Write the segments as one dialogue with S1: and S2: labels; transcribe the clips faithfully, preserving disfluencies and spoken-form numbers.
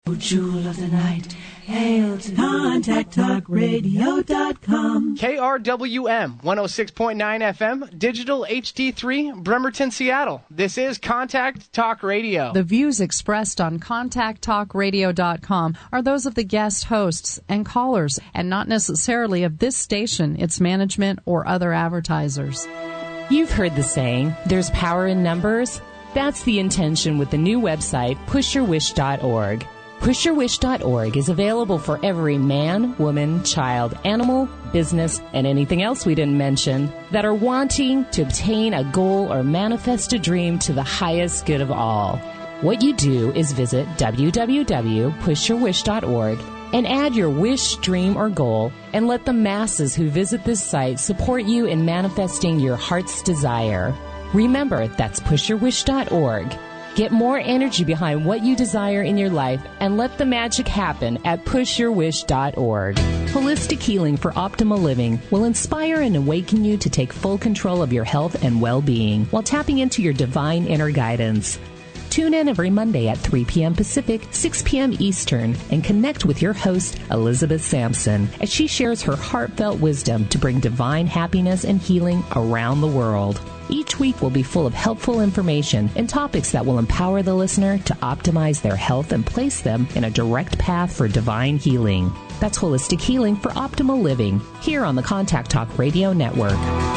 S1: Jewel of the night, hail to contact talk radio dot com.
S2: K R W M one oh six point nine F M, digital H D three, Bremerton, Seattle. This is Contact Talk Radio.
S3: The views expressed on contact talk radio dot com are those of the guest hosts and callers, and not necessarily of this station, its management, or other advertisers.
S4: You've heard the saying, there's power in numbers. That's the intention with the new website, push your wish dot org. push your wish dot org is available for every man, woman, child, animal, business, and anything else we didn't mention that are wanting to obtain a goal or manifest a dream to the highest good of all. What you do is visit w w w dot push your wish dot org and add your wish, dream, or goal, and let the masses who visit this site support you in manifesting your heart's desire. Remember, that's push your wish dot org. Get more energy behind what you desire in your life and let the magic happen at push your wish dot org. Holistic healing for optimal living will inspire and awaken you to take full control of your health and well-being while tapping into your divine inner guidance. Tune in every Monday at three p.m. Pacific, six p.m. Eastern, and connect with your host, Elizabeth Sampson, as she shares her heartfelt wisdom to bring divine happiness and healing around the world. Each week will be full of helpful information and topics that will empower the listener to optimize their health and place them in a direct path for divine healing. That's holistic healing for optimal living, here on the Contact Talk Radio Network.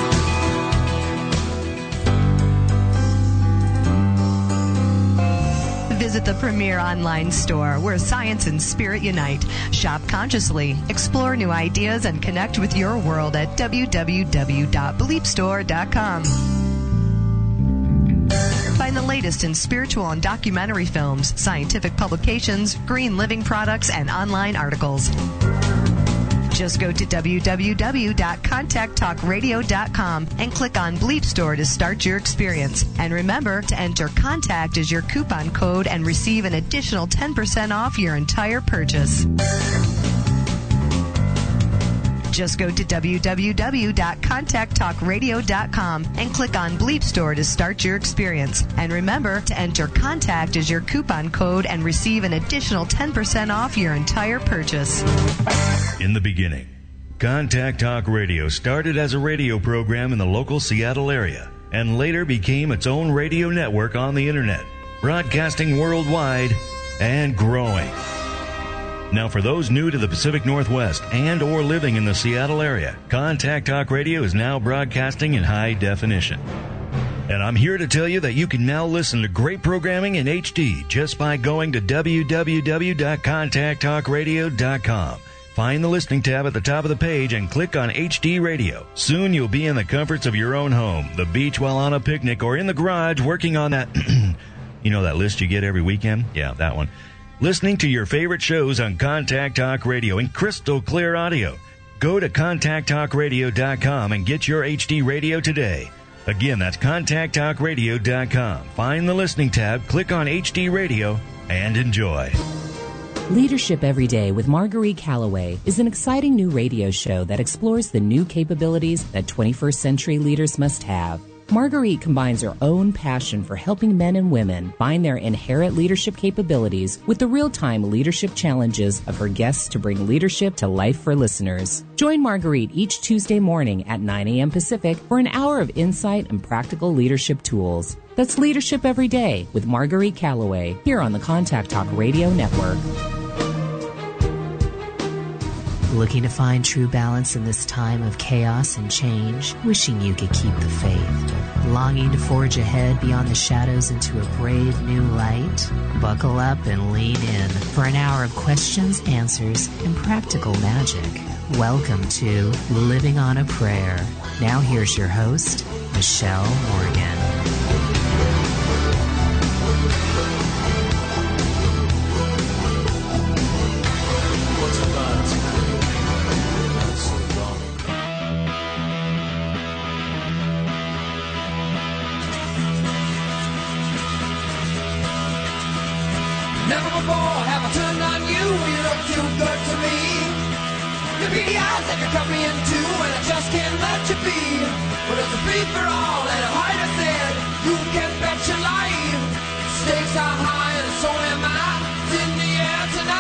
S5: Visit the premier online store where science and spirit unite. Shop consciously, explore new ideas, and connect with your world at w w w dot belief store dot com. Find the latest in spiritual and documentary films, scientific publications, green living products, and online articles. Just go to w w w dot contact talk radio dot com and click on Belief Store to start your experience. And remember to enter CONTACT as your coupon code and receive an additional ten percent off your entire purchase. Just go to w w w dot contact talk radio dot com and click on Belief Store to start your experience. And remember to enter CONTACT as your coupon code and receive an additional ten percent off your entire purchase.
S6: In the beginning, Contact Talk Radio started as a radio program in the local Seattle area and later became its own radio network on the internet, broadcasting worldwide and growing. Now, for those new to the Pacific Northwest and or living in the Seattle area, Contact Talk Radio is now broadcasting in high definition. And I'm here to tell you that you can now listen to great programming in H D just by going to w w w dot contact talk radio dot com. Find the listening tab at the top of the page and click on H D Radio. Soon you'll be in the comforts of your own home, the beach while on a picnic, or in the garage working on that, you know, that list you get every weekend? Yeah, that one. Listening to your favorite shows on Contact Talk Radio in crystal clear audio. Go to contact talk radio dot com and get your H D radio today. Again, that's contact talk radio dot com. Find the listening tab, click on H D Radio, and enjoy.
S4: Leadership Every Day with Marguerite Calloway is an exciting new radio show that explores the new capabilities that twenty-first century leaders must have. Marguerite combines her own passion for helping men and women find their inherent leadership capabilities with the real-time leadership challenges of her guests to bring leadership to life for listeners. Join Marguerite each Tuesday morning at nine a.m. Pacific for an hour of insight and practical leadership tools. That's Leadership Every Day with Marguerite Calloway here on the Contact Talk Radio Network.
S7: Looking to find true balance in this time of chaos and change? Wishing you could keep the faith? Longing to forge ahead beyond the shadows into a brave new light? Buckle up and lean in for an hour of questions, answers, and practical magic. Welcome to Living on a Prayer. Now here's your host, Michelle Morgan.
S8: Never before have I turned on you. You look too good to me. Your beady eyes that you cut me in two, and I just can't let you be. But there's a free for all and a fight I said. You can bet your life. Stakes are high and so am I. It's in the air tonight.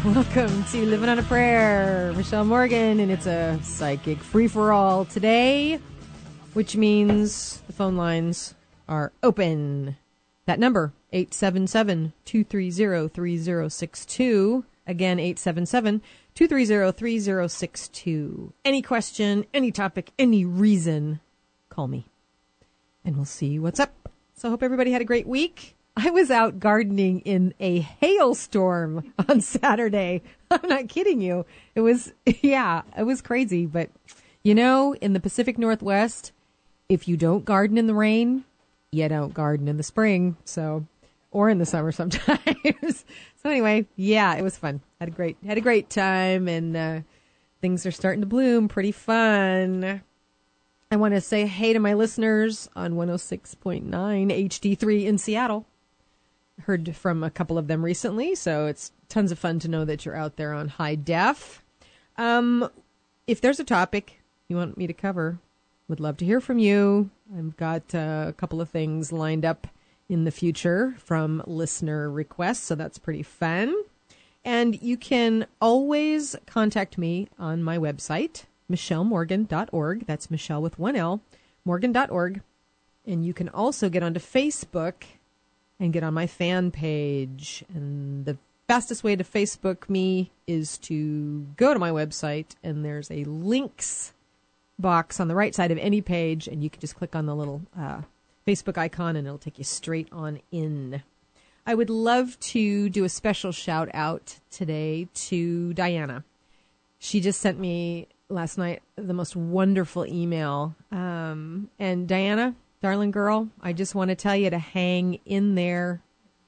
S9: Welcome to Living on a Prayer. Michelle Morgan, and it's a psychic free-for-all today, which means the phone lines are open. That number, eight seven seven, two three zero, three zero six two. Again, eight seven seven, two three zero, three zero six two. Any question, any topic, any reason, call me, and we'll see what's up. So I hope everybody had a great week. I was out gardening in a hailstorm on Saturday. I'm not kidding you. It was, yeah, it was crazy. But, you know, in the Pacific Northwest, if you don't garden in the rain, you don't garden in the spring. So, or in the summer sometimes. So anyway, yeah, it was fun. Had a great, had a great time, and uh, things are starting to bloom. Pretty fun. I want to say hey to my listeners on one oh six point nine H D three in Seattle. Heard from a couple of them recently, so it's tons of fun to know that you're out there on high def. Um, if there's a topic you want me to cover, would love to hear from you. I've got uh, a couple of things lined up in the future from listener requests, so that's pretty fun. And you can always contact me on my website, michelle morgan dot org. That's Michelle with one L, morgan dot org. And you can also get onto Facebook and get on my fan page. And the fastest way to Facebook me is to go to my website, and there's a links box on the right side of any page, and you can just click on the little uh, Facebook icon, and it'll take you straight on in. I would love to do a special shout out today to Diana. She just sent me last night the most wonderful email. Um, and Diana, darling girl, I just want to tell you to hang in there.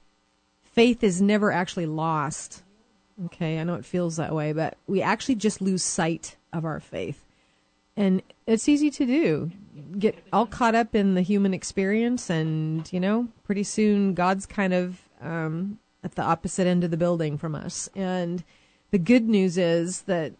S9: Faith is never actually lost. Okay, I know it feels that way, but we actually just lose sight of our faith. And it's easy to do. Get all caught up in the human experience, and, you know, pretty soon God's kind of um, at the opposite end of the building from us. And the good news is that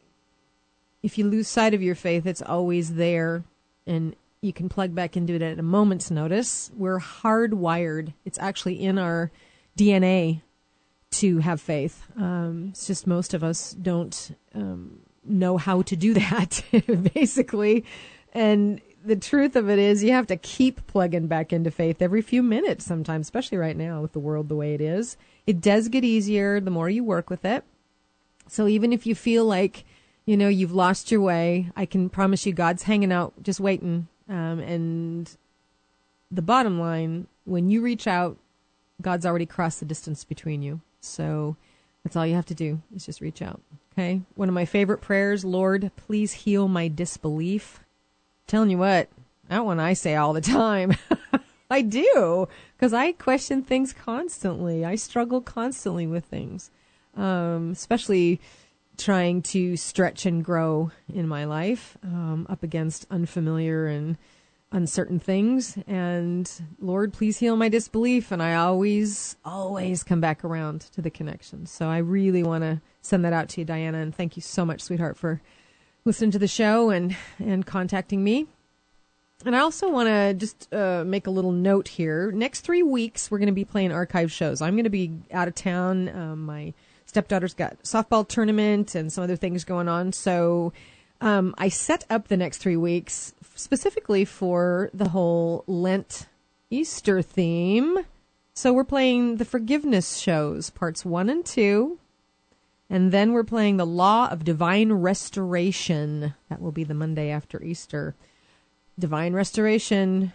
S9: if you lose sight of your faith, it's always there, and you can plug back into it at a moment's notice. We're hardwired. It's actually in our D N A to have faith. Um, it's just most of us don't um, know how to do that, basically. And the truth of it is you have to keep plugging back into faith every few minutes sometimes, especially right now with the world the way it is. It does get easier the more you work with it. So even if you feel like, you know, you've lost your way, I can promise you God's hanging out, just waiting. Um, and the bottom line, when you reach out, God's already crossed the distance between you. So that's all you have to do is just reach out. Okay. One of my favorite prayers, Lord, please heal my disbelief. I'm telling you what, that one I say all the time. I do, because I question things constantly. I struggle constantly with things, um, especially trying to stretch and grow in my life, um, up against unfamiliar and uncertain things. And Lord, please heal my disbelief. And I always, always come back around to the connection. So I really want to send that out to you, Diana. And thank you so much, sweetheart, for listening to the show and, and contacting me. And I also want to just uh, make a little note here. Next three weeks, we're going to be playing archive shows. I'm going to be out of town. Um, my stepdaughter's got softball tournament and some other things going on. So um, I set up the next three weeks specifically for the whole Lent Easter theme. So we're playing the forgiveness shows, parts one and two. And then we're playing the Law of Divine Restoration. That will be the Monday after Easter. Divine Restoration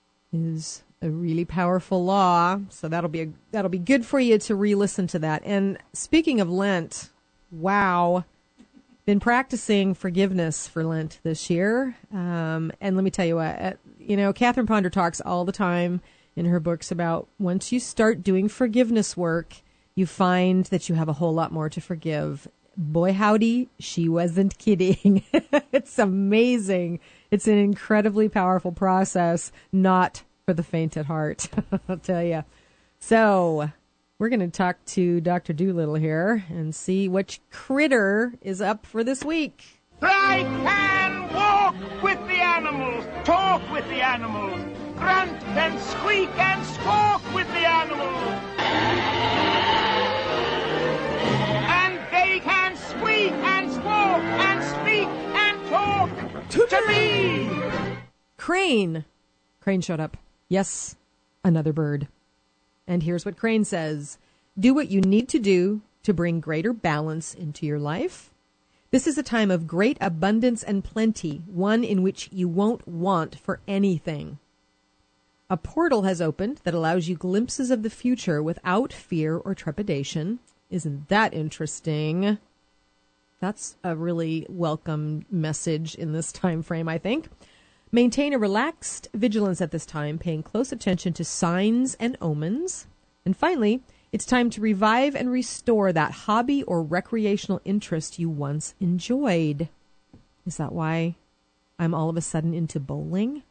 S9: is a really powerful law, so that'll be a, that'll be good for you to re-listen to that. And speaking of Lent, wow, been practicing forgiveness for Lent this year. Um, and let me tell you what, uh, you know, Catherine Ponder talks all the time in her books about once you start doing forgiveness work, you find that you have a whole lot more to forgive. Boy, howdy, she wasn't kidding. It's amazing. It's an incredibly powerful process, not for the faint at heart, I'll tell you. So we're going to talk to Doctor Doolittle here and see which critter is up for this week.
S10: I can walk with the animals, talk with the animals, grunt and squeak and squawk with the animals, and
S9: Crane. Crane showed up. Yes, another bird. And here's what Crane says. Do what you need to do to bring greater balance into your life. This is a time of great abundance and plenty, one in which you won't want for anything. A portal has opened that allows you glimpses of the future without fear or trepidation. Isn't that interesting? That's a really welcome message in this time frame, I think. Maintain a relaxed vigilance at this time, paying close attention to signs and omens. And finally, it's time to revive and restore that hobby or recreational interest you once enjoyed. Is that why I'm all of a sudden into bowling?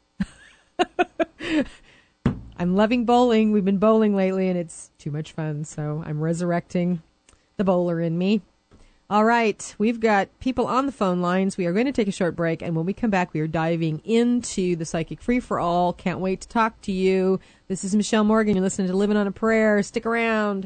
S9: I'm loving bowling. We've been bowling lately, and it's too much fun, so I'm resurrecting the bowler in me. All right, we've got people on the phone lines. We are going to take a short break, and when we come back, we are diving into the Psychic Free-for-All. Can't wait to talk to you. This is Michelle Morgan. You're listening to Living on a Prayer. Stick around.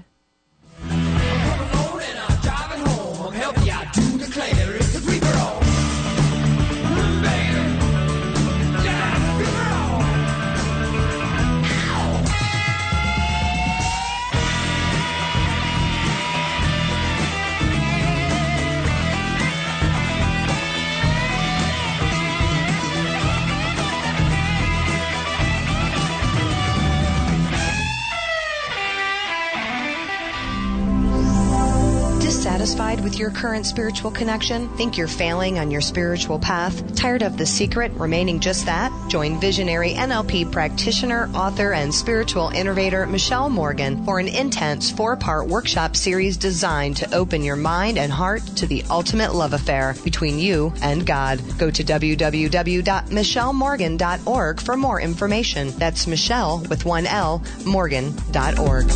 S5: Dissatisfied with your current spiritual connection? Think you're failing on your spiritual path? Tired of The Secret remaining just that? Join visionary N L P practitioner, author, and spiritual innovator Michelle Morgan for an intense four-part workshop series designed to open your mind and heart to the ultimate love affair between you and God. Go to w w w dot michelle morgan dot org for more information. That's Michelle with one L, Morgan dot org.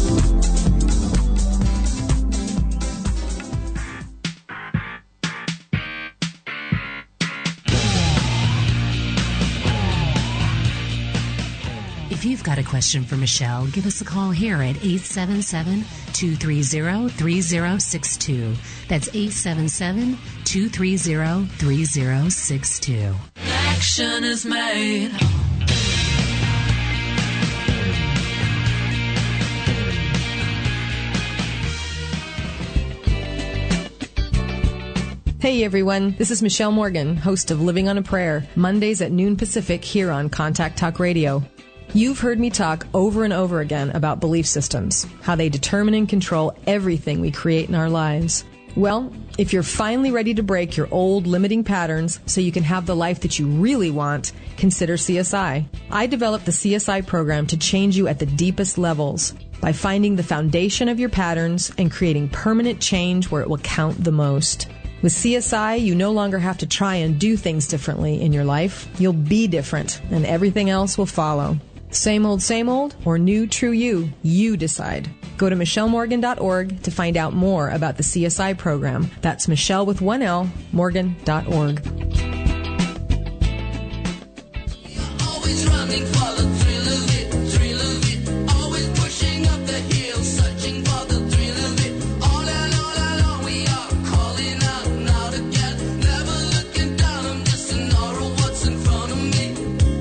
S7: If you've got a question for Michelle, give us a call here at eight seven seven, two three zero, three zero six two. That's eight seven seven, two three zero, three zero six two.
S1: Action is made.
S9: Hey everyone, this is Michelle Morgan, host of Living on a Prayer, Mondays at noon Pacific here on Contact Talk Radio. You've heard me talk over and over again about belief systems, how they determine and control everything we create in our lives. Well, if you're finally ready to break your old limiting patterns so you can have the life that you really want, consider C S I. I developed the C S I program to change you at the deepest levels by finding the foundation of your patterns and creating permanent change where it will count the most. With C S I, you no longer have to try and do things differently in your life. You'll be different, and everything else will follow. Same old, same old, or new, true you, you decide. Go to michelle morgan dot org to find out more about the C S I program. That's Michelle with one L, morgan dot org.
S8: Always running for the thrill of it, thrill of it. Always pushing up the hill, searching for the thrill of it. All along, all along we are calling out now together. Never looking down, I'm just an aura of what's in front of me.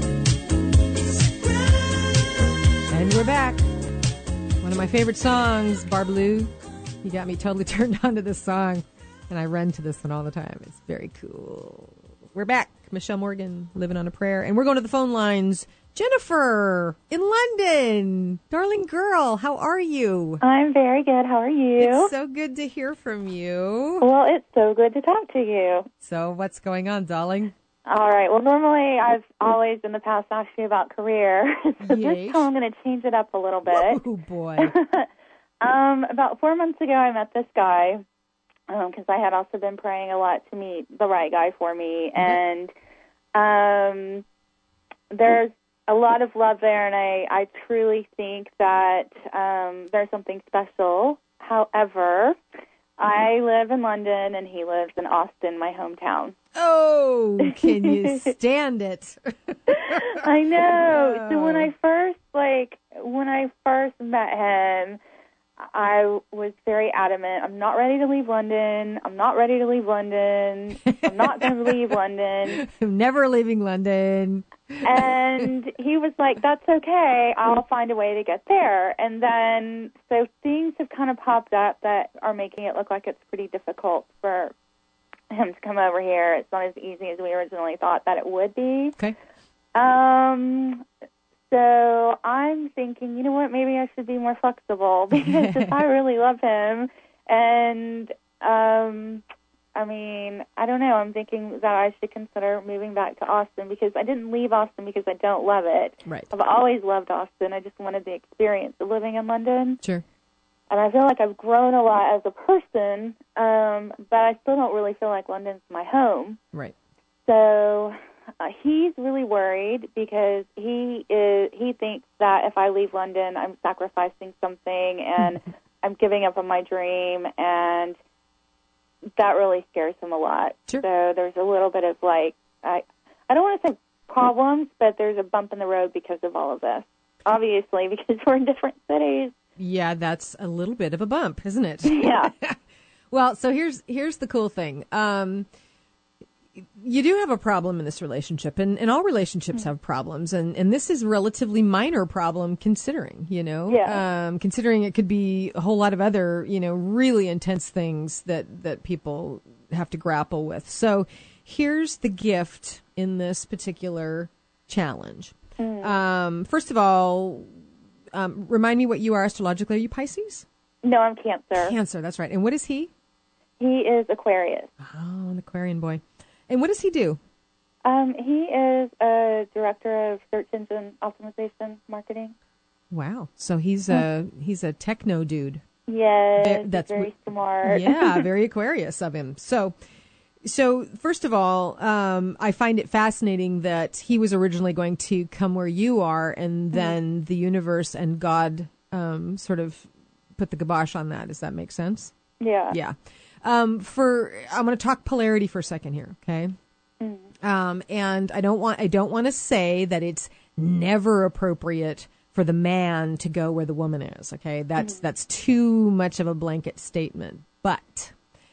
S9: And we're back. One of my favorite songs, Barbaloo. You got me totally turned on to this song, and I run to this one all the time. It's very cool. We're back. Michelle Morgan, Living on a Prayer. And we're going to the phone lines. Jennifer in London. Darling girl, how are you?
S11: I'm very good. How are you?
S9: It's so good to hear from you.
S11: Well, it's so good to talk to you.
S9: So what's going on, darling?
S11: All right. Well, normally I've always in the past asked you about career. So
S9: Yes.
S11: this time I'm going to change it up a little bit.
S9: Oh, boy.
S11: um, about four months ago, I met this guy because um, I had also been praying a lot to meet the right guy for me. And um, there's a lot of love there, and I, I truly think that um, there's something special. However, I live in London, and he lives in Austin, my hometown.
S9: Oh, can you stand it?
S11: I know. So when I first, like, when I first met him, I was very adamant. I'm not ready to leave London. I'm not ready to leave London. I'm not going to leave London.
S9: I'm never leaving London.
S11: And he was like, that's okay. I'll find a way to get there. And then, so things have kind of popped up that are making it look like it's pretty difficult for him to come over here. It's not as easy as we originally thought that it would be.
S9: Okay.
S11: Um, so I'm thinking, you know what, maybe I should be more flexible because if I really love him and, um, I mean, I don't know, I'm thinking that I should consider moving back to Austin because I didn't leave Austin because I don't love it.
S9: Right.
S11: I've always loved Austin. I just wanted the experience of living in London.
S9: Sure.
S11: And I feel like I've grown a lot as a person, um, but I still don't really feel like London's my home.
S9: Right.
S11: So uh, he's really worried because he is he thinks that if I leave London, I'm sacrificing something and I'm giving up on my dream, and that really scares him a lot.
S9: Sure.
S11: So there's a little bit of like, I, I don't want to say problems, but there's a bump in the road because of all of this. Obviously, because we're in different cities.
S9: Yeah, that's a little bit of a bump, isn't it?
S11: Yeah.
S9: Well, so here's here's the cool thing. Um, you do have a problem in this relationship, and, and all relationships have problems, and, and this is a relatively minor problem considering, you know,
S11: yeah.
S9: um, considering it could be a whole lot of other, you know, really intense things that, that people have to grapple with. So here's the gift in this particular challenge. Mm. Um, first of all, um, remind me what you are astrologically. Are you Pisces?
S11: No, I'm Cancer.
S9: Cancer, that's right. And what is he?
S11: He is Aquarius.
S9: Oh, an Aquarian boy. And what does he do?
S11: Um, he is a director of search engine optimization marketing.
S9: Wow. So he's a he's a techno dude.
S11: Yes,
S9: Ve- that's
S11: very smart.
S9: Yeah, very Aquarius of him. So, so first of all, um, I find it fascinating that he was originally going to come where you are, and then mm. the universe and God um, sort of put the kibosh on that. Does that make sense?
S11: Yeah.
S9: Yeah. Um, for I'm going to talk polarity for a second here, okay? Mm. Um, and I don't want I don't want to say that it's never appropriate for the man to go where the woman is, okay? That's mm. that's too much of a blanket statement. But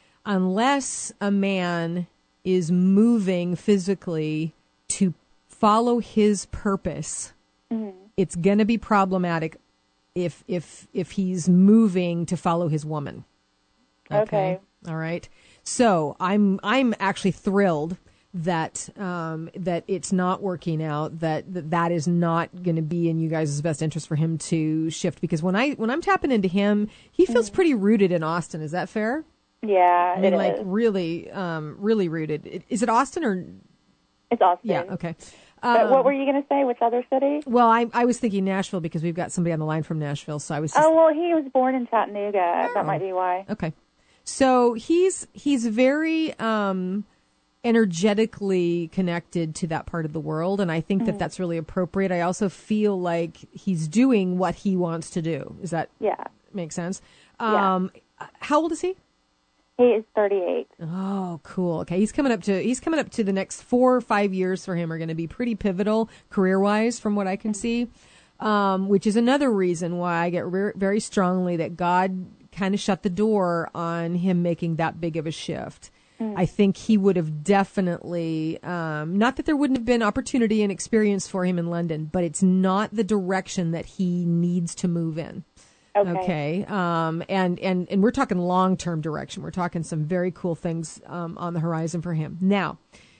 S9: unless a man is moving physically to follow his purpose, mm. it's going to be problematic if if if he's moving to follow his woman. Okay.
S11: Okay.
S9: All right. So I'm I'm actually thrilled that um, that it's not working out. That that, that is not going to be in you guys' best interest for him to shift. Because when I when I'm tapping into him, he feels pretty rooted in Austin. Is that fair?
S11: Yeah,
S9: I mean,
S11: it
S9: like
S11: is.
S9: really, um, really rooted. Is it Austin or?
S11: It's Austin.
S9: Yeah. Okay.
S11: But
S9: um,
S11: what were you going to say? Which other city?
S9: Well, I I was thinking Nashville because we've got somebody on the line from Nashville. So I was. Just,
S11: oh well, he was born in Chattanooga. Oh. That might be why.
S9: Okay. So he's he's very um, energetically connected to that part of the world, and I think mm-hmm. that that's really appropriate. I also feel like he's doing what he wants to do. Does that
S11: yeah.
S9: make sense? Um,
S11: yeah.
S9: How old is he?
S11: He is thirty-eight.
S9: Oh, cool. Okay, he's coming up to he's coming up to the next four or five years for him are going to be pretty pivotal career-wise, from what I can see. Um, which is another reason why I get re- very strongly that God kind of shut the door on him making that big of a shift. Mm. I think he would have definitely, um, not that there wouldn't have been opportunity and experience for him in London, but it's not the direction that he needs to move in.
S11: Okay.
S9: Okay. Um, and, and, and we're talking long-term direction. We're talking some very cool things um, on the horizon for him. Now,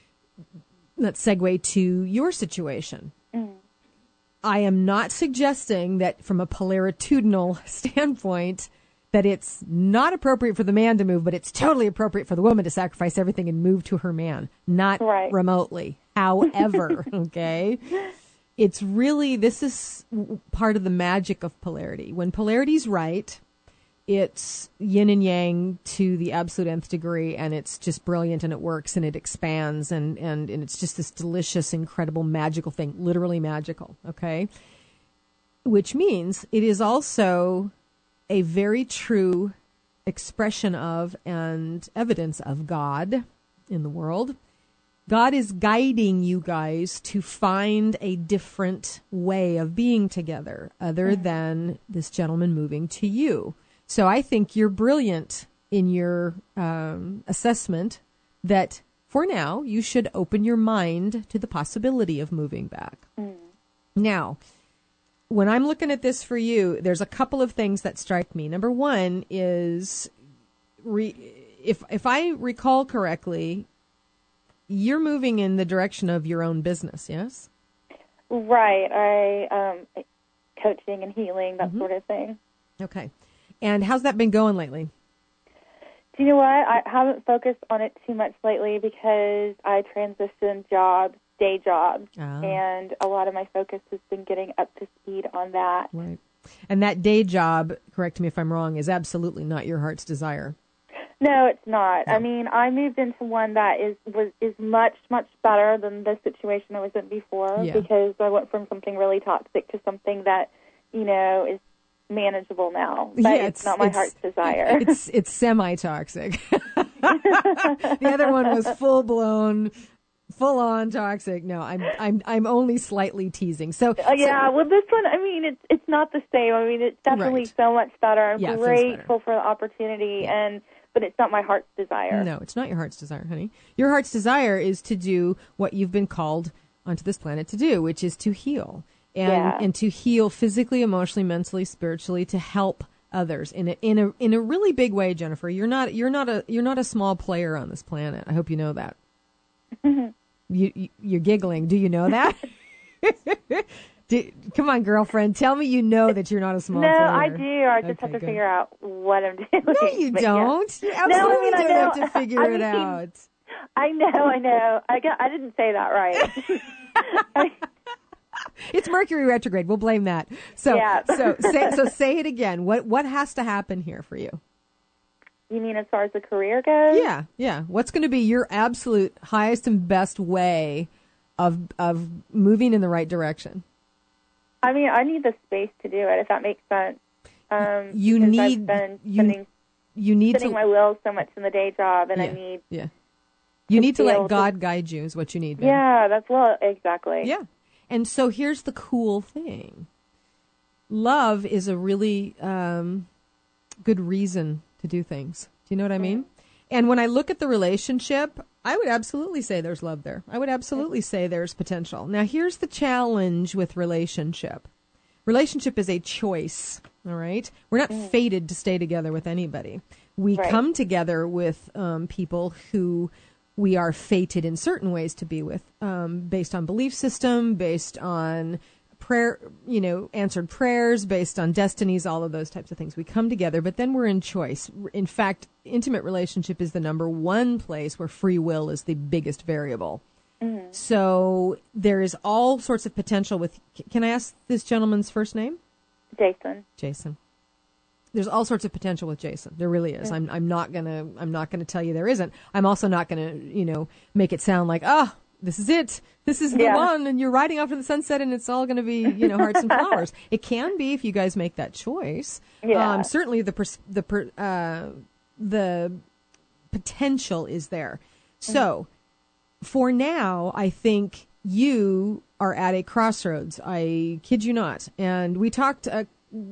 S9: let's segue to your situation. Mm. I am not suggesting that from a polaritudinal standpoint that it's not appropriate for the man to move, but it's totally appropriate for the woman to sacrifice everything and move to her man. Not
S11: right.
S9: remotely. However, okay, it's really, this is part of the magic of polarity. When polarity's right, it's yin and yang to the absolute nth degree, and it's just brilliant, and it works, and it expands, and, and, and it's just this delicious, incredible, magical thing, literally magical, okay? Which means it is also a very true expression of and evidence of God in the world. God is guiding you guys to find a different way of being together other than this gentleman moving to you. So I think you're brilliant in your um, assessment that for now you should open your mind to the possibility of moving back.
S11: Mm.
S9: Now, when I'm looking at this for you, there's a couple of things that strike me. Number one is, re- if if I recall correctly, you're moving in the direction of your own business, yes?
S11: Right. I um, coaching and healing, that
S9: Mm-hmm.
S11: sort of thing.
S9: Okay. And how's that been going lately?
S11: Do you know what? I haven't focused on it too much lately because I transitioned jobs, day jobs,
S9: Ah.
S11: and a lot of my focus has been getting up to speed on that.
S9: Right. And that day job, correct me if I'm wrong, is absolutely not your heart's desire.
S11: No, it's not. I mean, I moved into one that is was is much, much better than the situation I was in before
S9: Yeah.
S11: because I went from something really toxic to something that, you know, is manageable now. But
S9: Yeah,
S11: it's, not my heart's desire.
S9: It's it's semi-toxic. The other one was full-blown, full-on toxic. No, I'm I'm I'm only slightly teasing. So
S11: Uh, yeah, well, this one, I mean, it's it's not the same. I mean, it's definitely
S9: Right.
S11: so much better. I'm
S9: Yeah, it feels
S11: grateful for the opportunity, and but it's not my heart's desire.
S9: No, it's not your heart's desire, honey. Your heart's desire is to do what you've been called onto this planet to do, which is to heal. And
S11: Yeah.
S9: and to heal physically, emotionally, mentally, spiritually, to help others in a in a in a really big way, Jennifer. You're not you're not a you're not a small player on this planet. I hope you know that. you, you you're giggling. Do you know that? do, come on, girlfriend. Tell me you know that you're not a small
S11: No,
S9: player.
S11: I do. I just
S9: Okay,
S11: have to
S9: good.
S11: figure out what I'm doing.
S9: No, you
S11: But yeah.
S9: don't. You
S11: No,
S9: absolutely
S11: I mean, I
S9: don't
S11: know.
S9: have to figure
S11: I
S9: it
S11: mean,
S9: out.
S11: I know, I know. I got, I didn't say that right.
S9: It's Mercury retrograde. We'll blame that. So,
S11: Yeah.
S9: so say so say it again. What what has to happen here for you?
S11: You mean as far as the career goes?
S9: Yeah, yeah. What's going to be your absolute highest and best way of of moving in the right direction?
S11: I mean, I need the space to do it, if that makes sense. Um,
S9: You
S11: because
S9: need
S11: I've been
S9: you
S11: spending,
S9: you need
S11: spinning
S9: to
S11: my wheels so much in the day job, and
S9: yeah,
S11: I need.
S9: yeah. You need to
S11: be able
S9: let
S11: to-
S9: God guide you. Is what you need. babe.
S11: Yeah, that's well, exactly.
S9: Yeah. And so here's the cool thing. Love is a really um, good reason to do things. Do you know what I mean? And when I look at the relationship, I would absolutely say there's love there. I would absolutely say there's potential. Now, here's the challenge with relationship. Relationship is a choice, all right? We're not fated to stay together with anybody. We
S11: Right.
S9: come together with um, people who we are fated in certain ways to be with, um, based on belief system, based on prayer, you know, answered prayers, based on destinies, all of those types of things. We come together, but then we're in choice. In fact, intimate relationship is the number one place where free will is the biggest variable.
S11: Mm-hmm.
S9: So there is all sorts of potential with, can I ask this gentleman's first name?
S11: Jason.
S9: Jason. There's all sorts of potential with Jason. There really is. I'm I'm not gonna I'm not gonna tell you there isn't. I'm also not gonna, you know, make it sound like, ah, oh, this is it. This is the
S11: Yeah.
S9: one, and you're riding off to the sunset, and it's all gonna be, you know, hearts and flowers. It can be if you guys make that choice.
S11: Yeah.
S9: Um, certainly the pers- the per- uh, the potential is there. So for now, I think you are at a crossroads. I kid you not. And we talked a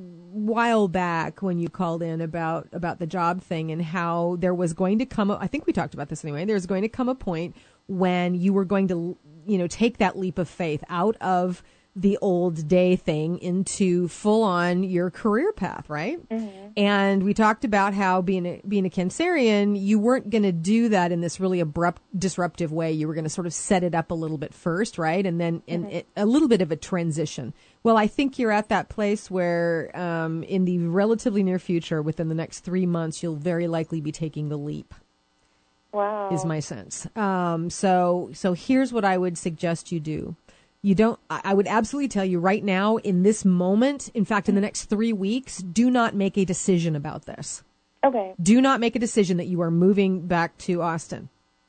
S9: while back when you called in about, about the job thing and how there was going to come, a, I think we talked about this anyway, there's going to come a point when you were going to, you know, take that leap of faith out of the old day thing into full on your career path, right? Mm-hmm. And we talked about how being a, being a Cancerian, you weren't going to do that in this really abrupt, disruptive way. You were going to sort of set it up a little bit first, right? And then mm-hmm. and it, a little bit of a transition. Well, I think you're at that place where um, in the relatively near future, within the next three months, you'll very likely be taking the leap.
S11: Wow.
S9: Is my sense. Um, so, so here's what I would suggest you do. You don't, I would absolutely tell you right now, in this moment, in fact, in the next three weeks, do not make a decision about this.
S11: Okay.
S9: Do not make a decision that you are moving back to Austin.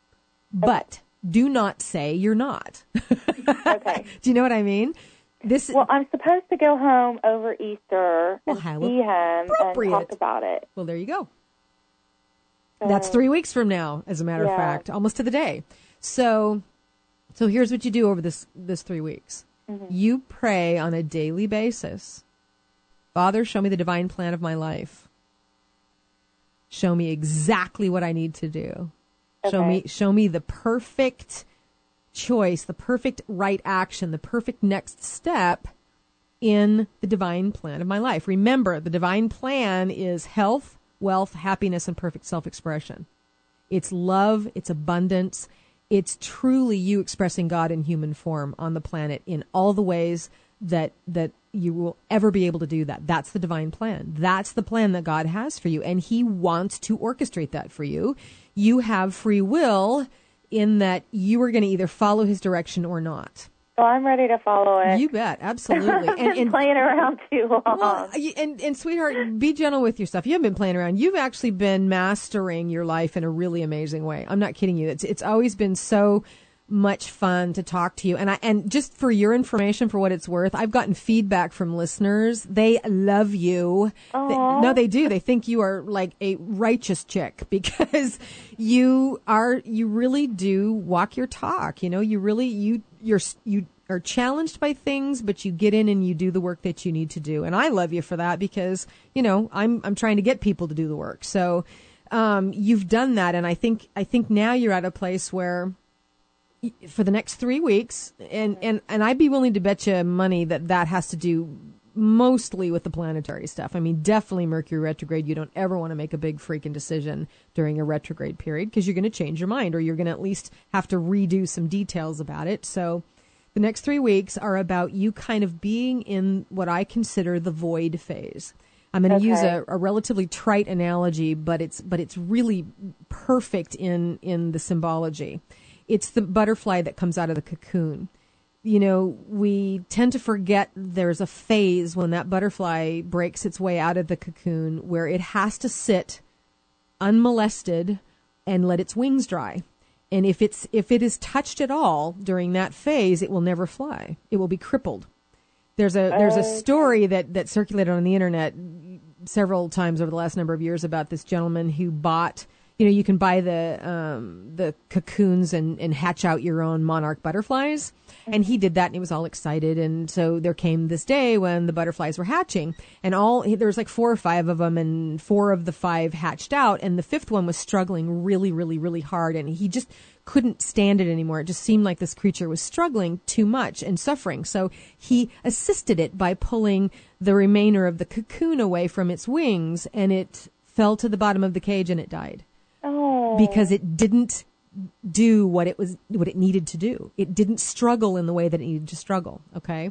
S9: But do not say you're not.
S11: Okay.
S9: Do you know what I mean? This.
S11: Well, I'm supposed to go home over Easter
S9: Well,
S11: and
S9: how
S11: see him and
S9: appropriate.
S11: talk about it.
S9: Well, there you go.
S11: So,
S9: That's three weeks from now, as a matter
S11: Yeah.
S9: of fact, almost to the day. So, so here's what you do over this, this three weeks.
S11: Mm-hmm.
S9: You pray on a daily basis. Father, show me the divine plan of my life. Show me exactly what I need to do.
S11: Okay.
S9: Show me, show me the perfect choice, the perfect right action, the perfect next step in the divine plan of my life. Remember, the divine plan is health, wealth, happiness, and perfect self-expression. It's love, it's abundance. It's truly you expressing God in human form on the planet in all the ways that that you will ever be able to do that. That's the divine plan. That's the plan that God has for you, and he wants to orchestrate that for you. You have free will in that you are going to either follow his direction or not.
S11: Well, I'm ready to follow it.
S9: You bet, absolutely.
S11: I've been
S9: and, and,
S11: playing around too long.
S9: Well, and, and sweetheart, be gentle with yourself. You haven't been playing around. You've actually been mastering your life in a really amazing way. I'm not kidding you. It's it's always been so much fun to talk to you. And I and just for your information, for what it's worth, I've gotten feedback from listeners. They love you. They, no, they do. They think you are like a righteous chick because you are. You really do walk your talk. You know, you really you you're you are challenged by things, but you get in and you do the work that you need to do. And I love you for that because you know I'm I'm trying to get people to do the work. So um, you've done that, and I think I think now you're at a place where, for the next three weeks, and, and, and I'd be willing to bet you money that that has to do mostly with the planetary stuff. I mean, definitely Mercury retrograde. You don't ever want to make a big freaking decision during a retrograde period because you're going to change your mind, or you're going to at least have to redo some details about it. So the next three weeks are about you kind of being in what I consider the void phase. I'm going to
S11: Okay.
S9: use a, a relatively trite analogy, but it's but it's really perfect in, in the symbology. It's the butterfly that comes out of the cocoon. You know, we tend to forget there's a phase when that butterfly breaks its way out of the cocoon where it has to sit unmolested and let its wings dry. And if it's if it is touched at all during that phase, it will never fly. It will be crippled. There's a there's a story that, that circulated on the internet several times over the last number of years about this gentleman who bought. You know, you can buy the um, the cocoons and, and hatch out your own monarch butterflies. And he did that, and he was all excited. And so there came this day when the butterflies were hatching, and all there was like four or five of them, and four of the five hatched out, and the fifth one was struggling really, really, really hard, and he just couldn't stand it anymore. It just seemed like this creature was struggling too much and suffering. So he assisted it by pulling the remainder of the cocoon away from its wings, and it fell to the bottom of the cage, and it died.
S11: Oh.
S9: Because it didn't do what it was, what it needed to do. It didn't struggle in the way that it needed to struggle. Okay.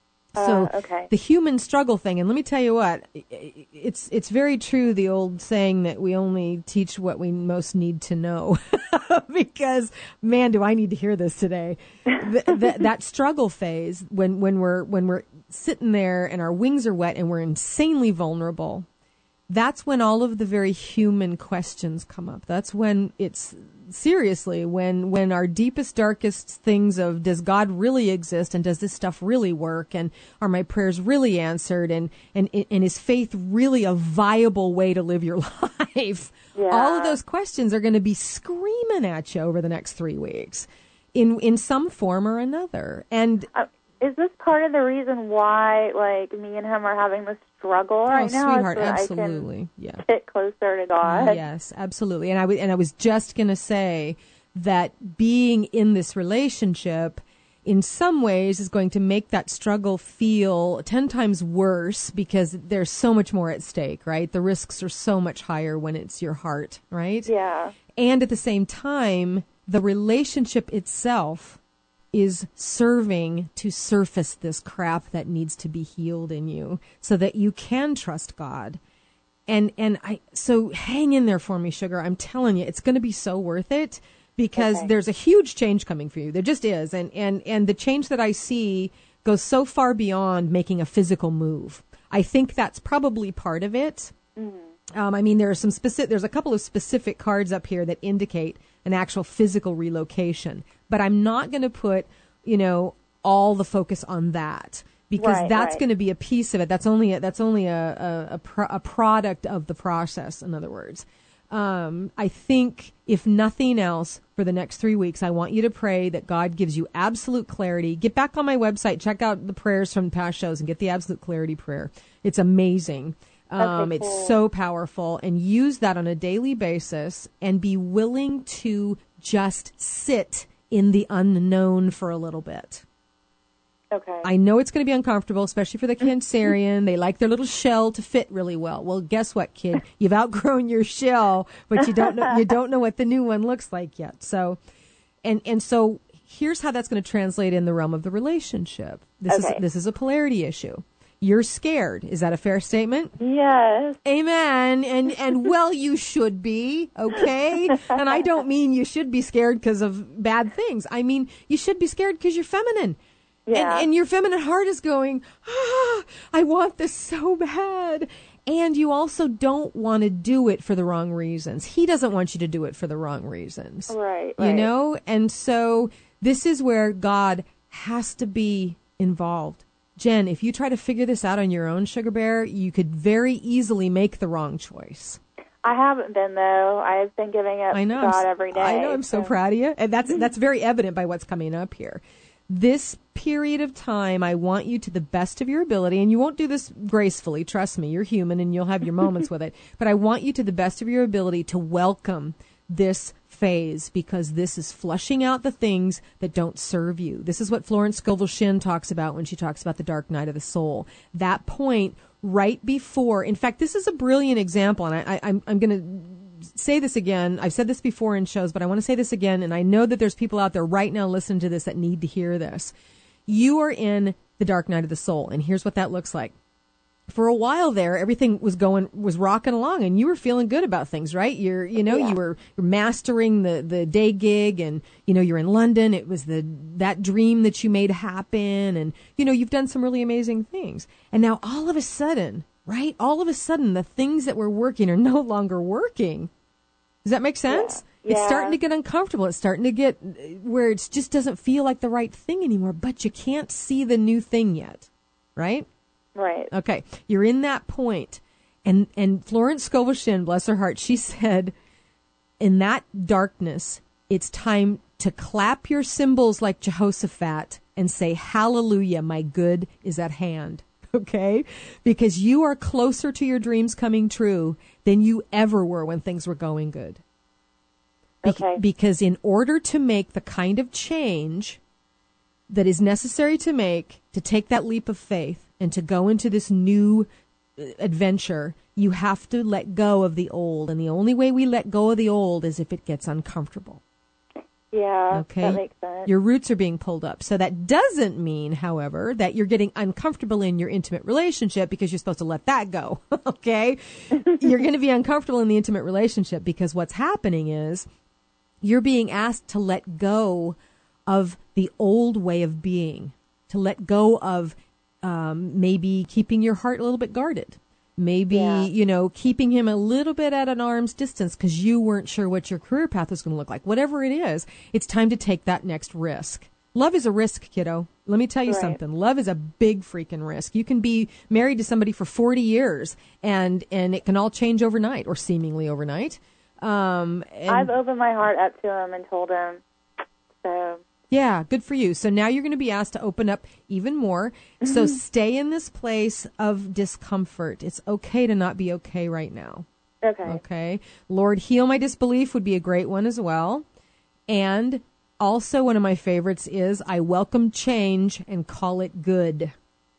S9: So
S11: Uh, okay.
S9: the human struggle thing, and let me tell you what, it's it's very true, the old saying that we only teach what we most need to know. Because, man, do I need to hear this today. Th- th- that struggle phase, when, when we're when we're sitting there and our wings are wet and we're insanely vulnerable, that's when all of the very human questions come up. That's when it's seriously when when our deepest, darkest things of does God really exist, and does this stuff really work, and are my prayers really answered, and and and is faith really a viable way to live your life?
S11: Yeah.
S9: All of those questions are going to be screaming at you over the next three weeks, in in some form or another. And
S11: Uh, is this part of the reason why, like, me and him are having this struggle right
S9: oh,
S11: now?
S9: sweetheart,
S11: so that
S9: absolutely,
S11: I can
S9: yeah.
S11: get closer to God.
S9: Yes, absolutely. And I w- and I was just going to say that being in this relationship in some ways is going to make that struggle feel ten times worse because there's so much more at stake, right? The risks are so much higher when it's your heart, right?
S11: Yeah.
S9: And at the same time, the relationship itself is serving to surface this crap that needs to be healed in you so that you can trust God. And and I so hang in there for me, sugar. I'm telling you, it's going to be so worth it because
S11: Okay.
S9: there's a huge change coming for you. There just is. And, and, and the change that I see goes so far beyond making a physical move. I think that's probably part of it.
S11: Mm-hmm.
S9: Um, I mean, there are some specific, there's a couple of specific cards up here that indicate an actual physical relocation, but I'm not going to put, you know, all the focus on that because
S11: Right,
S9: that's
S11: right.
S9: going to be a piece of it. That's only a, that's only a, a, a, pro, a product of the process. In other words, um, I think if nothing else for the next three weeks, I want you to pray that God gives you absolute clarity. Get back on my website, check out the prayers from past shows and get the absolute clarity prayer. It's amazing. Um,
S11: Okay,
S9: it's
S11: cool.
S9: so powerful, and use that on a daily basis and be willing to just sit in the unknown for a little bit.
S11: Okay.
S9: I know it's going to be uncomfortable, especially for the Cancerian. They like their little shell to fit really well. Well, guess what, kid? You've outgrown your shell, but you don't know, you don't know what the new one looks like yet. So, and, and so here's how that's going to translate in the realm of the relationship. This
S11: Okay.
S9: is, this is a polarity issue. You're scared. Is that a fair statement?
S11: Yes.
S9: Amen. And, and well, you should be, okay? And I don't mean you should be scared because of bad things. I mean, you should be scared because you're feminine.
S11: Yeah.
S9: And, and your feminine heart is going, ah, I want this so bad. And you also don't want to do it for the wrong reasons. He doesn't want you to do it for the wrong reasons.
S11: Right,
S9: You
S11: right.
S9: know? And so this is where God has to be involved. Jen, if you try to figure this out on your own, Sugar Bear, you could very easily make the wrong choice.
S11: I haven't been, though. I've been giving up
S9: I know.
S11: to
S9: I'm
S11: God
S9: s-
S11: every day.
S9: I know. I'm so proud of you. And that's that's very evident by what's coming up here. This period of time, I want you to the best of your ability, and you won't do this gracefully. Trust me, you're human and you'll have your moments with it. But I want you to the best of your ability to welcome this phase, because this is flushing out the things that don't serve you. This is what Florence Scovel Shinn talks about when she talks about the dark night of the soul. That point right before, in fact, this is a brilliant example, and I, I, I'm, I'm going to say this again. I've said this before in shows, but I want to say this again, and I know that there's people out there right now listening to this that need to hear this. You are in the dark night of the soul, and here's what that looks like. For a while there, everything was going, was rocking along, and you were feeling good about things, right? You're, you know,
S11: Yeah.
S9: you were you're mastering the, the day gig, and, you know, you're in London. It was the, that dream that you made happen. And, you know, you've done some really amazing things. And now all of a sudden, right? All of a sudden, the things that were working are no longer working. Does that make sense?
S11: Yeah.
S9: It's
S11: Yeah.
S9: starting to get uncomfortable. It's starting to get where it just doesn't feel like the right thing anymore, but you can't see the new thing yet, right?
S11: Right.
S9: Okay, you're in that point. And and Florence Scovel Shinn, bless her heart, she said, in that darkness, it's time to clap your cymbals like Jehoshaphat and say, hallelujah, my good is at hand. Okay? Because you are closer to your dreams coming true than you ever were when things were going good. Be-
S11: Okay.
S9: Because in order to make the kind of change that is necessary to make, to take that leap of faith and to go into this new uh, adventure, you have to let go of the old. And the only way we let go of the old is if it gets uncomfortable.
S11: Yeah,
S9: Okay?
S11: that makes sense.
S9: Your roots are being pulled up. So that doesn't mean, however, that you're getting uncomfortable in your intimate relationship because you're supposed to let that go. Okay? You're going to be uncomfortable in the intimate relationship because what's happening is you're being asked to let go of the old way of being, to let go of um, maybe keeping your heart a little bit guarded. Maybe,
S11: Yeah.
S9: you know, keeping him a little bit at an arm's distance because you weren't sure what your career path was going to look like. Whatever it is, it's time to take that next risk. Love is a risk, kiddo. Let me tell you
S11: Right.
S9: something. Love is a big freaking risk. You can be married to somebody for forty years and, and it can all change overnight or seemingly overnight. Um, and
S11: I've opened my heart up to him and told him. So,
S9: yeah, good for you. So now you're going to be asked to open up even more. So stay in this place of discomfort. It's okay to not be okay right now.
S11: okay.
S9: Okay. Lord, heal my disbelief would be a great one as well. And also one of my favorites is I welcome change and call it good.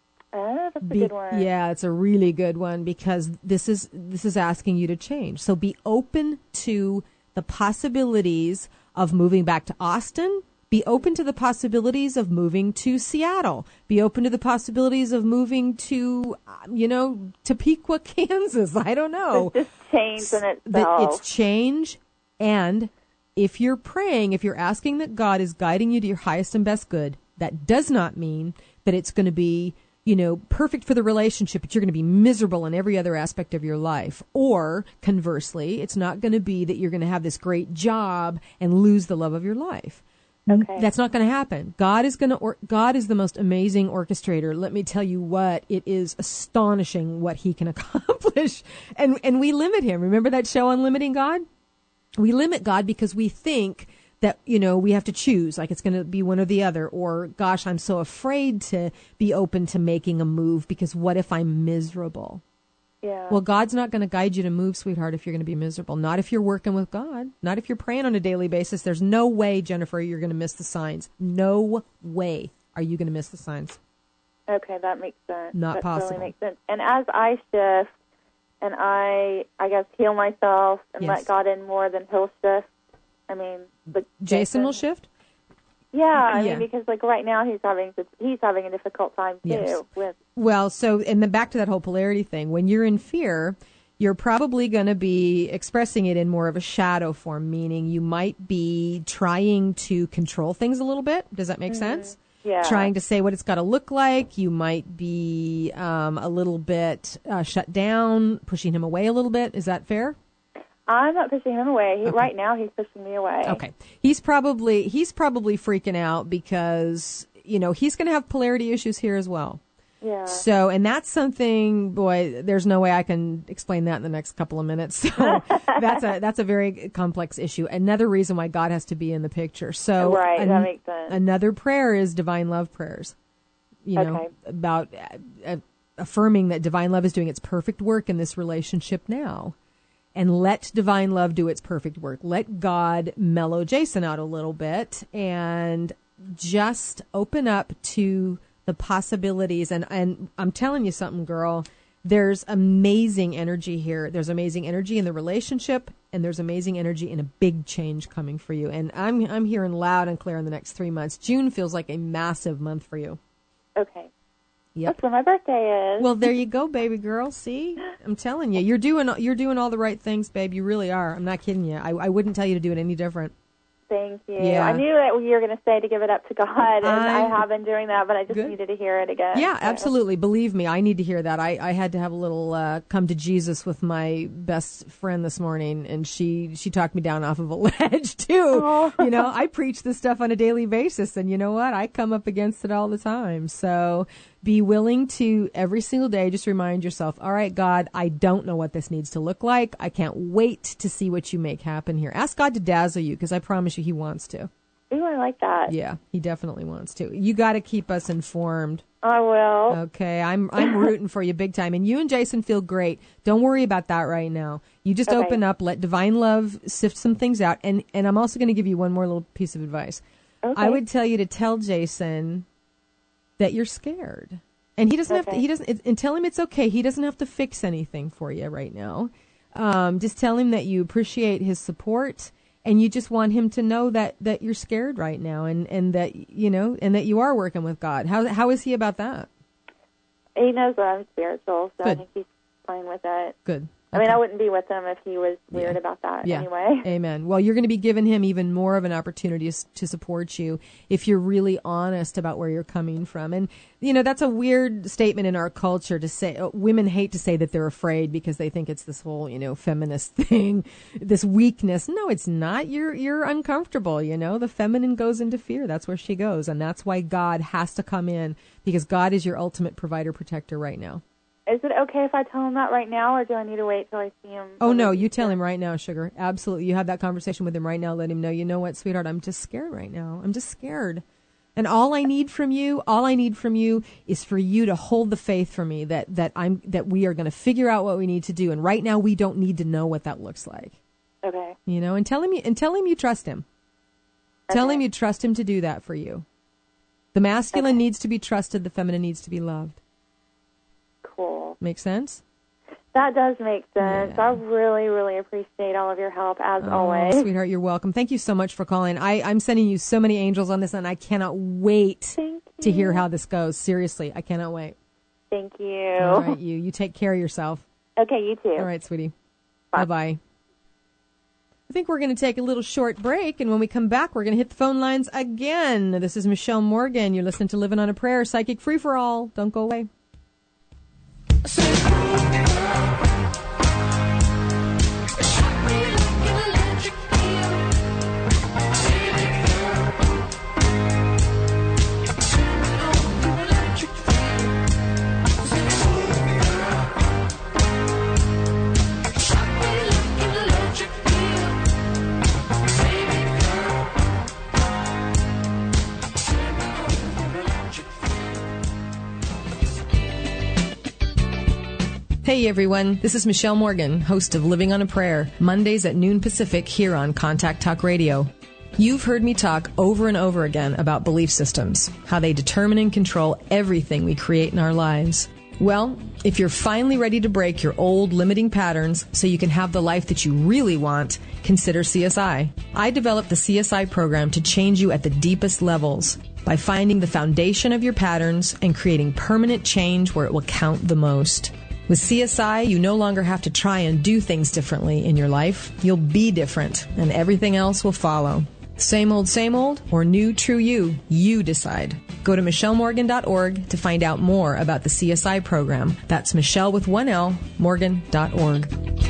S11: Oh, that's a
S9: Be-
S11: good one.
S9: Yeah, it's a really good one because this is this is asking you to change. So be open to the possibilities of moving back to Austin. Be open to the possibilities of moving to Seattle. Be open to the possibilities of moving to, um, you know, Topeka, Kansas. I don't know.
S11: It's just change in
S9: That
S11: itself.
S9: it's change, and if you're praying, if you're asking that God is guiding you to your highest and best good, that does not mean that it's going to be, you know, perfect for the relationship, but you're going to be miserable in every other aspect of your life. Or conversely, it's not going to be that you're going to have this great job and lose the love of your life.
S11: Okay.
S9: That's not going to happen. God is going to, or, God is the most amazing orchestrator. Let me tell you what, it is astonishing what he can accomplish. And, and we limit him. Remember that show on limiting God? We limit God because we think that, you know, we have to choose, like it's going to be one or the other, or gosh, I'm so afraid to be open to making a move because what if I'm miserable?
S11: Yeah.
S9: Well, God's not going to guide you to move, sweetheart, if you're going to be miserable. Not if you're working with God. Not if you're praying on a daily basis. There's no way, Jennifer, you're going to miss the signs. No way are you going to miss the signs.
S11: Okay, that makes sense.
S9: Not
S11: that
S9: possible.
S11: Totally makes sense. And as I shift and I, I guess, heal myself and
S9: Yes.
S11: let God in more, then he'll shift. I mean, but
S9: Jason will shift?
S11: Yeah, I
S9: Yeah.
S11: mean, because like right now he's having he's having a difficult time too.
S9: Yes.
S11: With
S9: Well, so, and then back to that whole polarity thing. When you're in fear, you're probably going to be expressing it in more of a shadow form, meaning you might be trying to control things a little bit. Does that make
S11: Mhm.
S9: sense?
S11: Yeah.
S9: Trying to say what it's got to look like. You might be um, a little bit uh, shut down, pushing him away a little bit. Is that fair?
S11: I'm not pushing him away. He,
S9: Okay.
S11: Right now, he's pushing me away.
S9: Okay. He's probably he's probably freaking out because, you know, he's going to have polarity issues here as well.
S11: Yeah.
S9: So, and that's something, boy, there's no way I can explain that in the next couple of minutes. So that's a that's a very complex issue. Another reason why God has to be in the picture. So
S11: Right,
S9: an-
S11: that makes sense.
S9: Another prayer is divine love prayers. You know,
S11: Okay.
S9: about uh, uh, affirming that divine love is doing its perfect work in this relationship now. And let divine love do its perfect work. Let God mellow Jason out a little bit and just open up to the possibilities. And, and I'm telling you something, girl, there's amazing energy here. There's amazing energy in the relationship, and there's amazing energy in a big change coming for you. And I'm, I'm hearing loud and clear in the next three months. June feels like a massive month for you.
S11: Okay.
S9: Yep.
S11: That's when my birthday is.
S9: Well, there you go, baby girl. See, I'm telling you, you're doing you're doing all the right things, babe. You really are. I'm not kidding you. I, I wouldn't tell you to do it any different.
S11: Thank you.
S9: Yeah.
S11: I knew that you were going to say to give it up to God, and I,
S9: I-
S11: have been doing that, but I just
S9: Good.
S11: needed to hear it again.
S9: Yeah,
S11: so.
S9: absolutely. Believe me, I need to hear that. I, I had to have a little uh, come to Jesus with my best friend this morning, and she she talked me down off of a ledge too.
S11: Oh.
S9: You know, I preach this stuff on a daily basis, and you know what? I come up against it all the time. So be willing to every single day just remind yourself, all right, God, I don't know what this needs to look like. I can't wait to see what you make happen here. Ask God to dazzle you, because I promise you he wants to.
S11: Ooh, I like that.
S9: Yeah, he definitely wants to. You got to keep us informed.
S11: I will.
S9: Okay, I'm I'm rooting for you big time. And you and Jason feel great. Don't worry about that right now. You just
S11: Okay.
S9: open up, let divine love sift some things out. And, and I'm also going to give you one more little piece of advice.
S11: Okay.
S9: I would tell you to tell Jason that you're scared. And he doesn't have to,
S11: Okay.
S9: he doesn't, it, and tell him it's okay. He doesn't have to fix anything for you right now. Um, just tell him that you appreciate his support, and you just want him to know that, that you're scared right now, and, and that, you know, and that you are working with God. How, how is he about that?
S11: He knows that I'm spiritual, so I
S9: Good.
S11: think he's fine with it.
S9: Good.
S11: I mean,
S9: Okay.
S11: I wouldn't be with him if he was weird
S9: Yeah.
S11: about that
S9: Yeah.
S11: anyway.
S9: Amen. Well, you're going to be giving him even more of an opportunity s- to support you if you're really honest about where you're coming from. And, you know, that's a weird statement in our culture to say. Uh, women hate to say that they're afraid because they think it's this whole, you know, feminist thing, this weakness. No, it's not. You're, you're uncomfortable. You know, the feminine goes into fear. That's where she goes. And that's why God has to come in, because God is your ultimate provider, protector right now.
S11: Is it okay if I tell him that right now, or do I need to wait till I see him?
S9: Oh, no, you tell him right now, sugar. Absolutely. You have that conversation with him right now. Let him know, you know what, sweetheart, I'm just scared right now. I'm just scared. And all I need from you, all I need from you is for you to hold the faith for me that, that I'm, that we are going to figure out what we need to do. And right now we don't need to know what that looks like.
S11: Okay.
S9: You know, and tell him, and tell him you trust him. Tell him you trust him to do that for you. The masculine needs to be trusted. The feminine needs to be loved.
S11: Cool.
S9: Make sense?
S11: That does make sense. I really, really appreciate all of your help, as
S9: Oh,
S11: always.
S9: sweetheart, you're welcome. Thank you so much for calling. I, I'm sending you so many angels on this, and I cannot wait to hear how this goes. Seriously, I cannot wait.
S11: Thank you.
S9: All right, you. You take care of yourself.
S11: Okay, you too.
S9: All right, sweetie. Bye bye. I think we're going to take a little short break, and when we come back, we're going to hit the phone lines again. This is Michelle Morgan. You're listening to Living on a Prayer, Psychic Free for All. Don't go away. Hey everyone, this is Michelle Morgan, host of Living on a Prayer, Mondays at noon Pacific here on Contact Talk Radio. You've heard me talk over and over again about belief systems, how they determine and control everything we create in our lives. Well, if you're finally ready to break your old limiting patterns so you can have the life that you really want, consider C S I. I developed the C S I program to change you at the deepest levels by finding the foundation of your patterns and creating permanent change where it will count the most. With C S I, you no longer have to try and do things differently in your life. You'll be different, and everything else will follow. Same old, same old, or new, true you, you decide. Go to michelle morgan dot org to find out more about the C S I program. That's Michelle with one L, morgan dot org.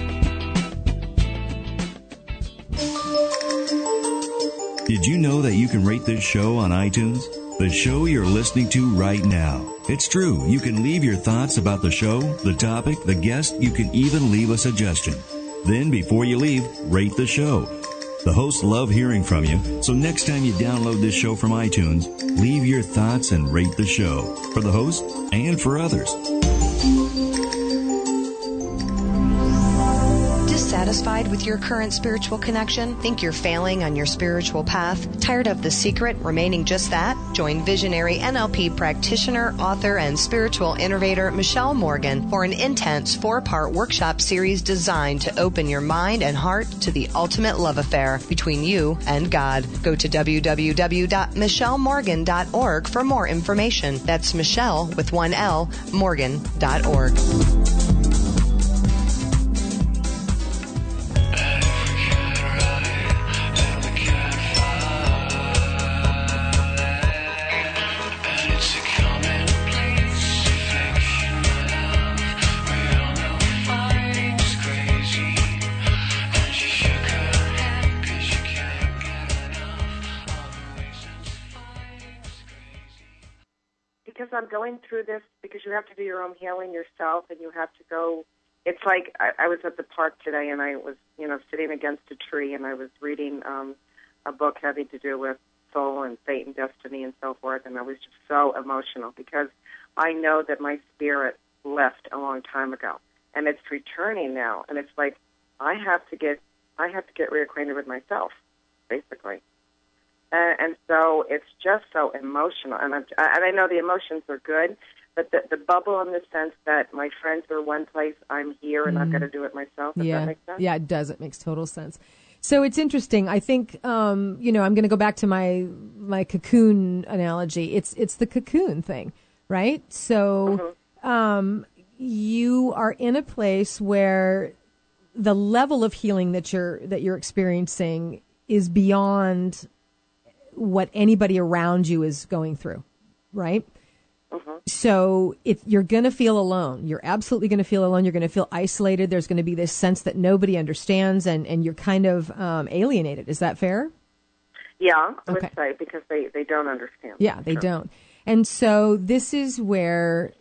S6: Did you know that you can rate this show on iTunes? The show you're listening to right now. It's true. You can leave your thoughts about the show, the topic, the guest. You can even leave a suggestion. Then, before you leave, rate the show. The hosts love hearing from you, so next time you download this show from iTunes, leave your thoughts and rate the show for the host and for others.
S5: Dissatisfied with your current spiritual connection? Think you're failing on your spiritual path? Tired of the secret remaining just that? Join visionary N L P practitioner, author, and spiritual innovator Michelle Morgan for an intense four-part workshop series designed to open your mind and heart to the ultimate love affair between you and God. Go to w w w dot michelle morgan dot org for more information. That's Michelle with one L, morgan dot org.
S12: I'm going through this because you have to do your own healing yourself, and you have to go. It's like I, I was at the park today, and I was, you know, sitting against a tree, and I was reading um, a book having to do with soul and fate and destiny and so forth, and I was just so emotional because I know that my spirit left a long time ago, and it's returning now, and it's like I have to get, I have to get reacquainted with myself, basically. Uh, and so it's just so emotional. And, I'm, and I know the emotions are good, but the, the bubble in the sense that my friends are one place, I'm here, and mm. I've got to do it myself. Does
S9: yeah.
S12: that make sense?
S9: Yeah, it does. It makes total sense. So it's interesting. I think, um, you know, I'm going to go back to my my cocoon analogy. It's it's the cocoon thing, right? So mm-hmm. um, you are in a place where the level of healing that you're that you're experiencing is beyond what anybody around you is going through, right?
S12: Mm-hmm.
S9: So if you're going to feel alone, you're absolutely going to feel alone. You're going to feel isolated. There's going to be this sense that nobody understands, and, and you're kind of um, alienated. Is that fair?
S12: Yeah, I
S9: okay.
S12: would say, because they, they don't understand.
S9: Yeah, they
S12: sure.
S9: don't. And so this is where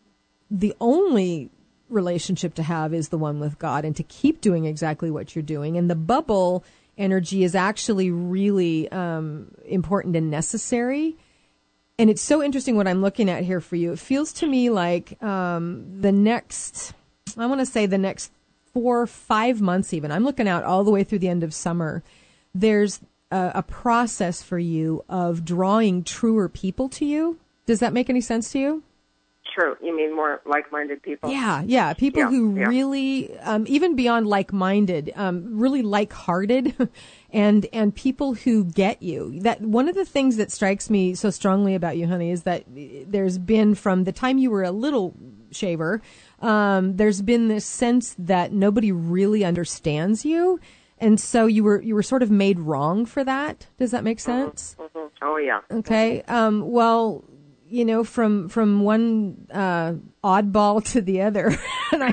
S9: the only relationship to have is the one with God, and to keep doing exactly what you're doing. And the bubble energy is actually really um, important and necessary. And it's so interesting what I'm looking at here for you. It feels to me like um, the next, I want to say the next four, five months even, I'm looking out all the way through the end of summer, there's a, a process for you of drawing truer people to you. Does that make any sense to you?
S12: True. You mean more like-minded people?
S9: Yeah, yeah. People
S12: yeah,
S9: who
S12: yeah.
S9: really, um, even beyond like-minded, um, really like-hearted, and and people who get you. That one of the things that strikes me so strongly about you, honey, is that there's been, from the time you were a little shaver, um, there's been this sense that nobody really understands you, and so you were you were sort of made wrong for that. Does that make sense?
S12: Mm-hmm, mm-hmm. Oh yeah.
S9: Okay. Um, well. You know, from from one uh, oddball to the other, and I,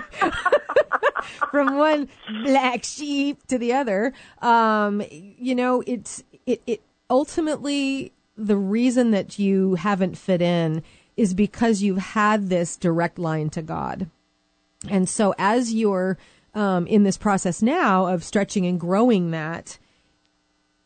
S9: from one black sheep to the other. Um, you know, it's it, it ultimately the reason that you haven't fit in is because you've had this direct line to God, and so as you're um, in this process now of stretching and growing that,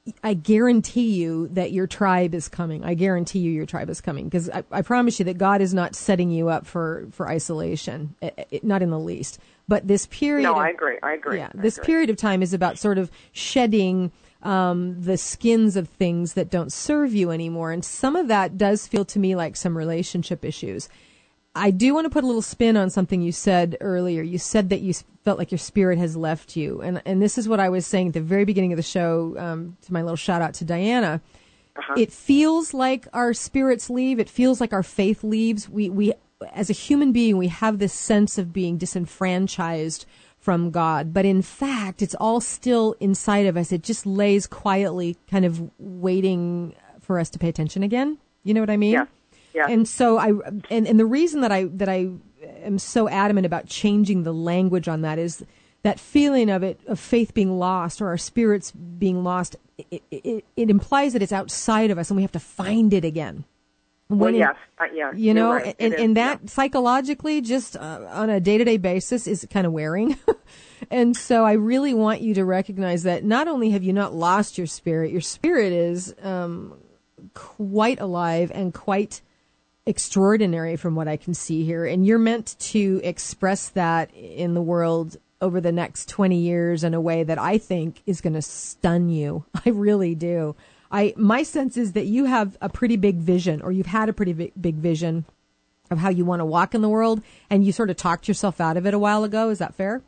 S9: I guarantee you that your tribe is coming. I guarantee you your tribe is coming, because I, I promise you that God is not setting you up for, for isolation, it, it, not in the least. But this period...
S12: No,
S9: of,
S12: I agree. I agree.
S9: Yeah,
S12: I
S9: this
S12: agree.
S9: period of time is about sort of shedding um, the skins of things that don't serve you anymore. And some of that does feel to me like some relationship issues. I do want to put a little spin on something you said earlier. You said that you felt like your spirit has left you. And and this is what I was saying at the very beginning of the show, um, to my little shout out to Diana. Uh-huh. It feels like our spirits leave. It feels like our faith leaves. We, we, as a human being, we have this sense of being disenfranchised from God. But in fact, it's all still inside of us. It just lays quietly kind of waiting for us to pay attention again. You know what I mean?
S12: Yeah. Yeah.
S9: And so I, and, and the reason that I, that I am so adamant about changing the language on that is that feeling of it, of faith being lost or our spirits being lost. It, it, it implies that it's outside of us and we have to find it again.
S12: Well,
S9: When
S12: yes, uh, yeah.
S9: You know,
S12: right.
S9: and,
S12: is,
S9: and that
S12: yeah.
S9: psychologically, just uh, on a day-to-day basis, is kind of wearing. And so I really want you to recognize that not only have you not lost your spirit, your spirit is um, quite alive and quite extraordinary from what I can see here. And you're meant to express that in the world over the next twenty years in a way that I think is going to stun you. I really do. I, my sense is that you have a pretty big vision, or you've had a pretty big, big vision of how you want to walk in the world, and you sort of talked yourself out of it a while ago. Is that fair?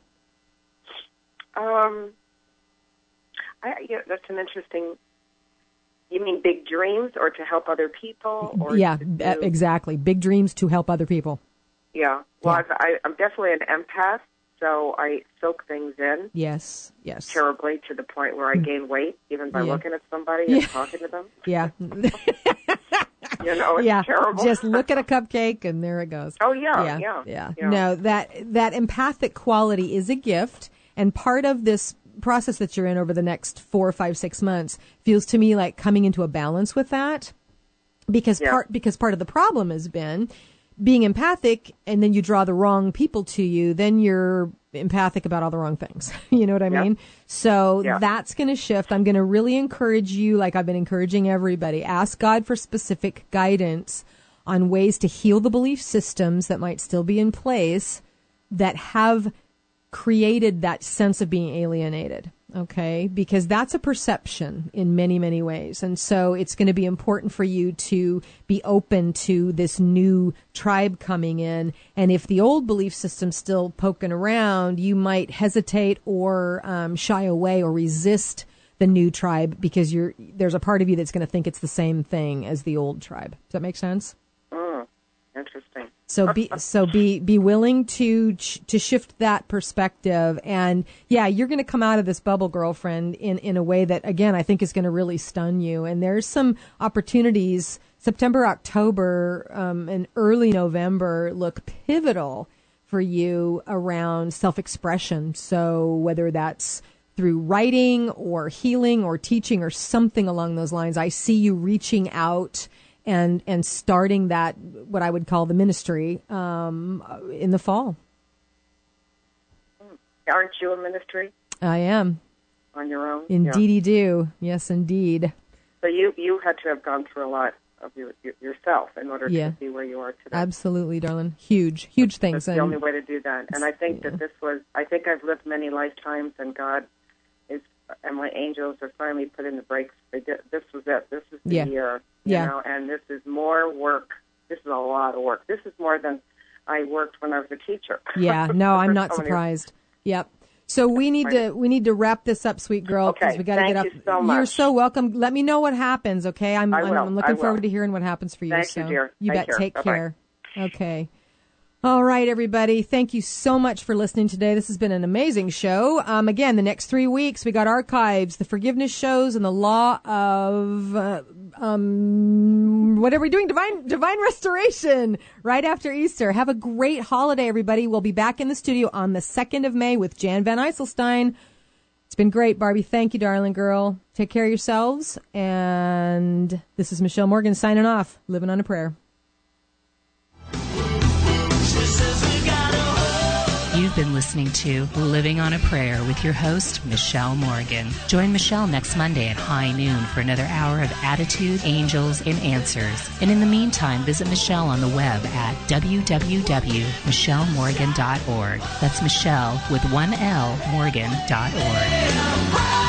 S12: Um, I, yeah, that's an interesting. You mean big dreams, or to help other people? Or
S9: yeah,
S12: to do,
S9: exactly. Big dreams to help other people.
S12: Yeah. Well,
S9: Yeah.
S12: I've, I, I'm definitely an empath, so I soak things in.
S9: Yes, yes.
S12: Terribly, to the point where I gain weight even by
S9: Yeah.
S12: looking at somebody
S9: Yeah.
S12: and talking to them.
S9: Yeah.
S12: You know, it's
S9: yeah.
S12: terrible.
S9: Just look at a cupcake and there it goes.
S12: Oh, yeah,
S9: yeah,
S12: yeah,
S9: yeah.
S12: yeah.
S9: No, that that empathic quality is a gift, and part of this process that you're in over the next four, five, six months feels to me like coming into a balance with that, because
S12: Yeah.
S9: part because part of the problem has been being empathic, and then you draw the wrong people to you. Then you're empathic about all the wrong things. You know what I
S12: Yeah.
S9: mean? So
S12: Yeah.
S9: that's going to shift. I'm going to really encourage you, like I've been encouraging everybody, ask God for specific guidance on ways to heal the belief systems that might still be in place that have created that sense of being alienated. Okay, because that's a perception in many, many ways. And so it's going to be important for you to be open to this new tribe coming in. And if the old belief system's still poking around, you might hesitate or um, shy away or resist the new tribe because you're there's a part of you that's going to think it's the same thing as the old tribe. Does that make sense?
S12: Mm, interesting.
S9: So be so be be willing to to shift that perspective, and yeah, you're going to come out of this bubble, girlfriend, in in a way that again I think is going to really stun you. And there's some opportunities. September, October, um, and early November look pivotal for you around self-expression. So whether that's through writing or healing or teaching or something along those lines, I see you reaching out and and starting that, what I would call the ministry, um, in the fall.
S12: Aren't you a ministry?
S9: I am.
S12: On your own?
S9: Indeedy
S12: Yeah.
S9: do. Yes, indeed.
S12: So you, you had to have gone through a lot of your, your, yourself in order
S9: Yeah.
S12: to be where you are today.
S9: Absolutely, darling. Huge, huge things.
S12: That's the
S9: And
S12: only way to do that. And I think
S9: yeah.
S12: that this was, I think I've lived many lifetimes, and God is, and my angels are finally putting the brakes. They did, this was it. This is the
S9: Yeah.
S12: year. You
S9: Yeah.
S12: know, and this is more work. This is a lot of work. This is more than I worked when I was a teacher.
S9: Yeah, no, I'm
S12: For
S9: not
S12: so many-
S9: surprised. Yep. So we need to we need to wrap this up, sweet girl, because
S12: Okay,
S9: we got to
S12: thank
S9: get up.
S12: you so much.
S9: You're so welcome. Let me know what happens, okay? I'm
S12: I
S9: I'm,
S12: will,
S9: I'm
S12: I
S9: looking
S12: will.
S9: forward to hearing what happens for you.
S12: Thank
S9: so
S12: you, dear.
S9: You
S12: Take
S9: bet.
S12: care.
S9: Take
S12: Bye-bye.
S9: care. Okay. All right, everybody. Thank you so much for listening today. This has been an amazing show. Um, again, the next three weeks, we got archives, the forgiveness shows, and the law of, uh, um, what are we doing? Divine, divine restoration right after Easter. Have a great holiday, everybody. We'll be back in the studio on the second of May with Jan Van Eiselstein. It's been great, Barbie. Thank you, darling girl. Take care of yourselves. And this is Michelle Morgan signing off, living on a prayer.
S13: You've
S7: been listening to Living on a Prayer with your host, Michelle Morgan. Join Michelle next Monday at high noon for another hour of attitude, angels, and answers. And in the meantime, visit Michelle on the web at w w w dot michelle morgan dot org. That's Michelle with one L, morgan dot org.